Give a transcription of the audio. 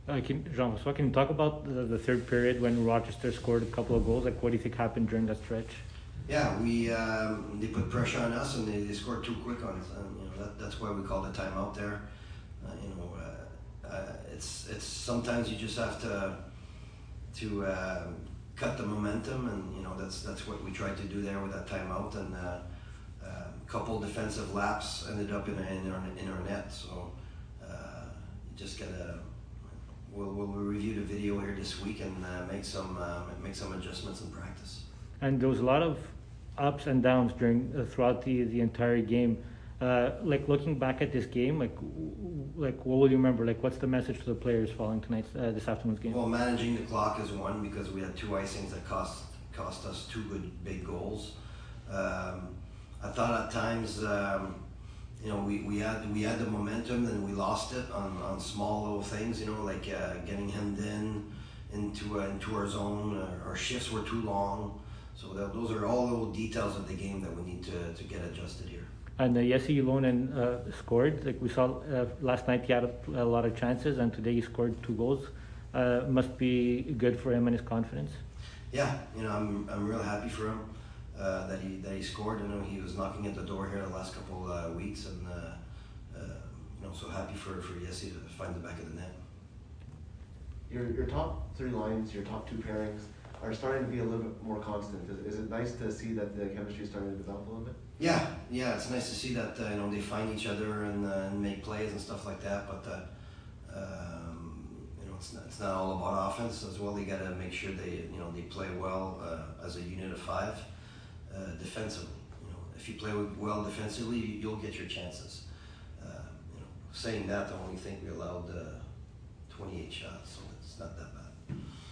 Jean-François, can you talk about the third period when Rochester scored a couple of goals? Like, what do you think happened during that stretch? Yeah, we they put pressure on us and they scored too quick on us, and that's why we called a timeout there. It's sometimes you just have to cut the momentum, and that's what we tried to do there with that timeout, and couple defensive laps ended up in our net. So you just gotta. We'll review the video here this week and make some adjustments in practice. And there was a lot of ups and downs throughout the entire game. Like, looking back at this game, like what will you remember? Like, what's the message to the players following this afternoon's game? Well, managing the clock is one, because we had two icings that cost us two good big goals. I thought at times, we had the momentum, and we lost it on small little things. Like getting hemmed into our zone. Our shifts were too long. So those are all little details of the game that we need to get adjusted here. And Jesse Ylonen scored. Like we saw last night, he had a lot of chances, and today he scored 2 goals. Must be good for him and his confidence. Yeah, I'm real happy for him that he scored. He was knocking at the door here the last couple weeks, and so happy for Jesse to find the back of the net. Your top 3 lines, your top 2 pairings are starting to be a little bit more constant. Is it nice to see that the chemistry is starting to develop a little bit? Yeah, it's nice to see that they find each other and make plays and stuff like that. But it's not all about offense as well. You got to make sure they play well as a unit of 5 defensively. If you play well defensively, you'll get your chances. Saying that, I only think we allowed 28 shots, so it's not